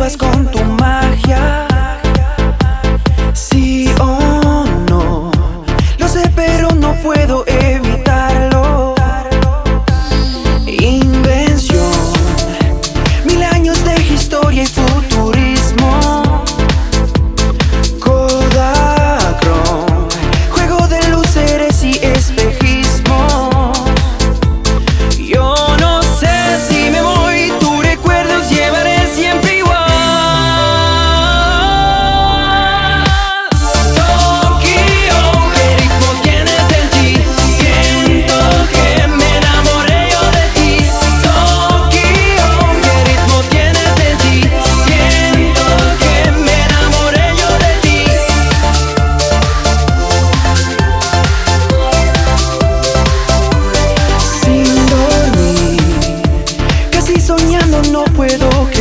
juegas con tu magia. Sí o no, lo sé pero no puedo evitarlo. Invención, 1000 años de historia y futurismo. Kodachrome, juego de luceres y espejismo. Yo no sé si me voy, tus recuerdos llevaré siempre igual. Tokio, qué ritmo tienes en ti. Siento que me enamoré yo de ti. Tokio, qué ritmo tienes en ti. Siento que me enamoré yo de ti. Sin dormir, casi soñando no puedo